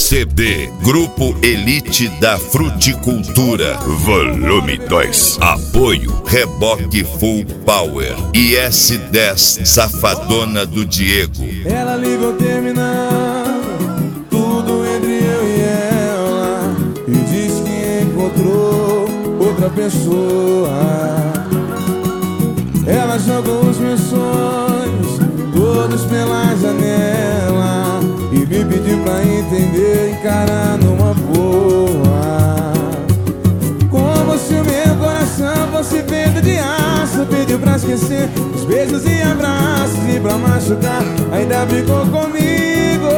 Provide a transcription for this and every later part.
CD Grupo Elite da Fruticultura, Volume 2. Apoio Reboque Full Power e S10 Safadona do Diego. Ela ligou terminando tudo entre eu e ela e disse que encontrou outra pessoa. Ela jogou os meus sonhos todos pela janela e me pediu pra entender e encarar numa boa. Como se o meu coração fosse feito de aço, pediu pra esquecer os beijos e abraços, e pra machucar ainda ficou comigo.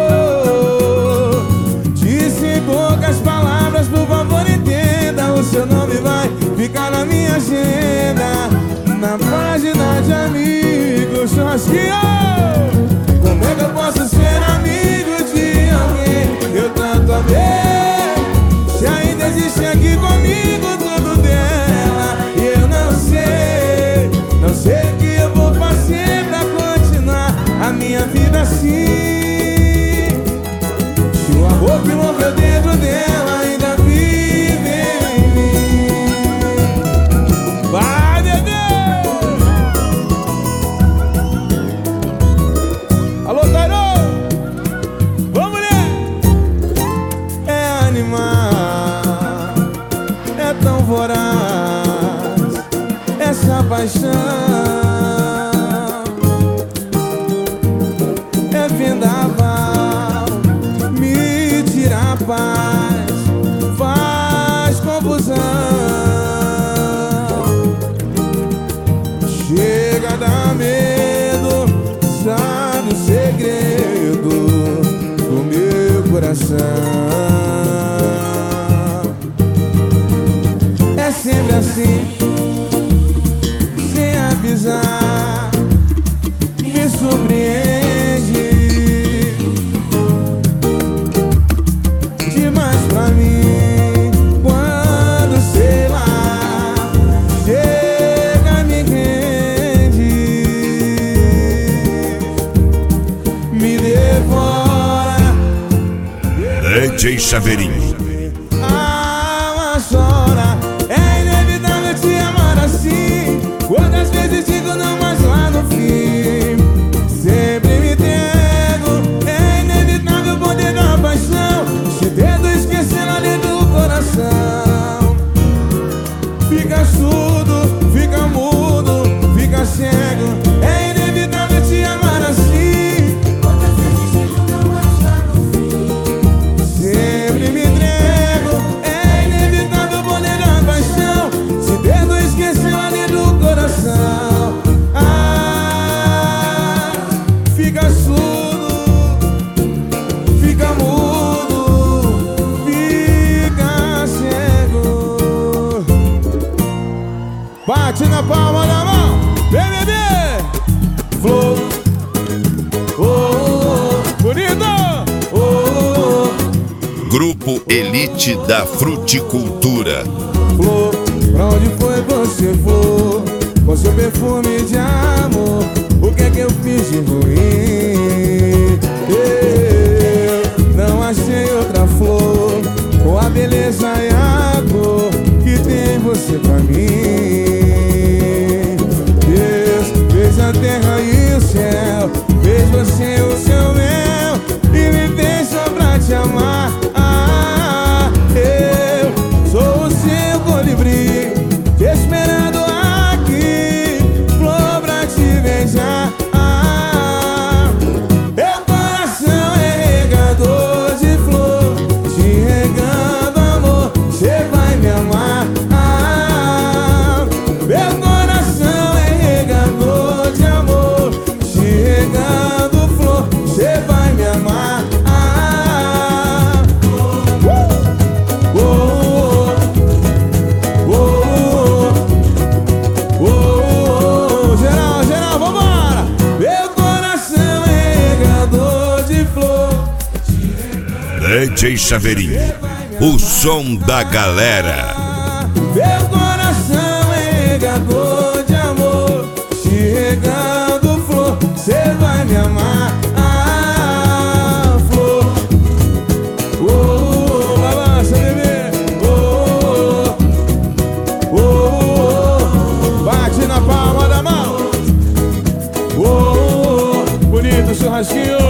Disse em poucas palavras, por favor entenda, o seu nome vai ficar na minha agenda, na página de amigos. Como é que eu posso ser amigo de alguém que eu tanto amei, se ainda existe aqui comigo tudo dela e eu não sei o que eu vou fazer pra continuar a minha vida assim. Se o amor que morreu dentro dela ainda vive em mim. Vai, bebê! Alô, Cairo! Vamos, mulher! É animal, é tão voraz essa paixão. É vendaval, me tira a paz, faz confusão. Chega a dar medo, sabe o segredo do meu coração. É sempre assim, sem avisar, me surpreende demais pra mim. Quando, sei lá, chega, me rende, me devora. DJ Chaveirinho. A chora, é inevitável te amar assim. Quantas vezes digo não, mas lá no fim sempre me entrego. É inevitável o poder da paixão, se tento esquecer lá dentro do coração. Fica surdo, fica mudo, fica cego. É inevitável te amar assim. Quantas vezes digo não, mas lá no fim sempre me entrego. É inevitável o poder da paixão, se tento esquecer lá dentro do coração. Ah, fica surdo, fica mudo, fica cego. Bate na palma da mão, vem, bebê! Flor, oh, oh, bonito! Oh, oh, Grupo Elite da Fruticultura. flor, pra onde foi você, flor? Com seu perfume de amor, o que é que eu fiz de ruim? Eu não achei outra flor com a beleza e a cor que tem você pra mim. Deus fez a terra e o céu, fez você o seu mel e me fez só pra te amar. Ah, eu sou o seu colibri, te esperando aqui, flor pra te beijar. Ah, meu coração é regador de flor, te regando amor, cê vai me amar. Ah, meu coração é regador de amor, te regando flor, cê vai me amar. Ah, oh, oh, oh, oh, oh, geral, geral, vambora! Meu coração é regador de flor, DJ Chaveirinho, o som da galera. meu coração é regador de amor, te regando flor, cê vai me amar. Ah, flor, oh, acho que